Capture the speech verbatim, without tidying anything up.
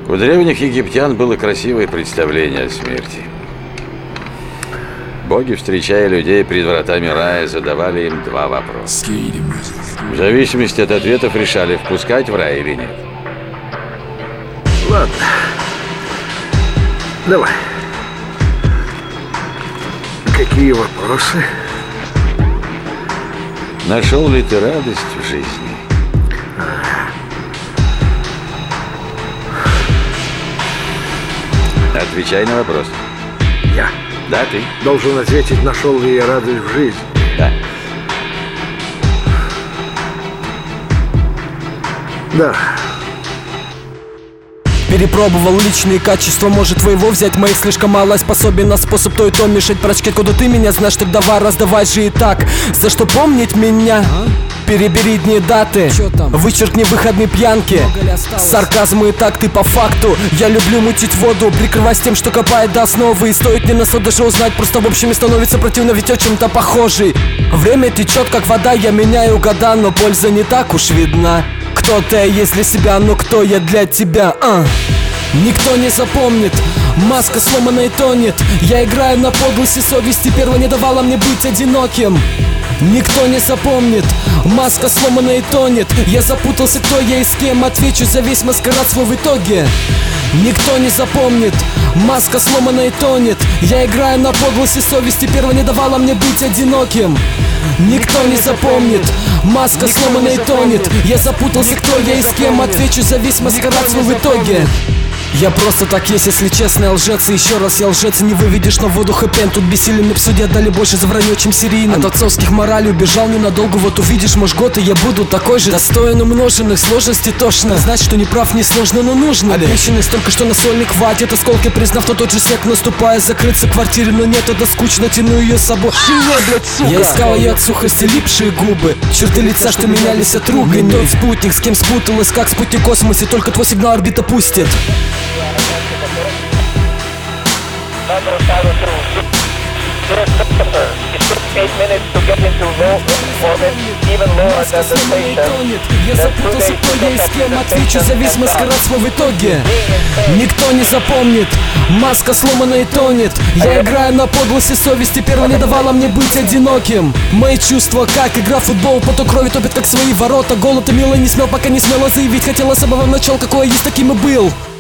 У древних египтян было красивое представление о смерти. Боги, встречая людей пред вратами рая, задавали им два вопроса. В зависимости от ответов решали, впускать в рай или нет. Ладно. Давай. Какие вопросы? Нашел ли ты радость в жизни? Отвечай на вопрос. Я. Да, ты. Должен ответить, нашел ли я радость в жизни. Да. Да. Перепробовал личные качества, может твоего взять моих слишком мало. Способен на способ то и то мешать прочкать, куда ты меня знаешь, так давай раздавай же и так. За что помнить меня? Перебери дни даты, вычеркни выходные пьянки, сарказмы и такты по факту. Я люблю мутить воду, прикрываясь тем, что копает до основы. И стоит не нас даже узнать, просто в общем становится противно, ведь о чем-то похожий. Время течет как вода, я меняю года, но польза не так уж видна. Кто ты есть для себя, но кто я для тебя, а? Никто не запомнит, маска сломана и тонет. Я играю на подлости совести, первая не давала мне быть одиноким. Никто не запомнит, маска сломана и тонет. Я запутался, кто я и с кем, отвечу за весь маскарад свой в итоге. Никто не запомнит, маска сломана и тонет. Я играю на подлости совести, первая не давала мне быть одиноким. Никто не запомнит, маска сломана и тонет. Я запутался, кто я и с кем, отвечу за весь маскарад свой в итоге. Я просто так есть, если честно, я лжец. И еще раз я лжец, и не выведешь на воду хэппи-энд. Тут бессильным мне в суде отдали больше за вранье, чем серийным. От отцовских моралей убежал ненадолго. Вот увидишь, может, год, и я буду такой же. Достоин умноженных сложностей тошно. Знать, что не прав, не сложно, но нужно. Обещанных столько, что на сольник хватит. Осколки признав, то тот же снег наступая. Закрыться в квартире, но нет, это скучно. Тяну ее с собой. Я искал ее от сухости липшие губы, черты лица, что менялись от ругани. Тот спутник, с кем спуталась, как спутник в космосе. Только твой сигнал орбита пустит. Я запутался, кто я и с кем, отвечу за весь маскарад свой в итоге. Никто не запомнит, маска сломана и тонет. Я играю на подлости совести, первая не давала мне быть одиноким. Мои чувства как игра в футбол, поток крови топит как свои ворота. Голод и мило не смел, пока не смело заявить. Хотела с самого начала, какой я есть, таким и был.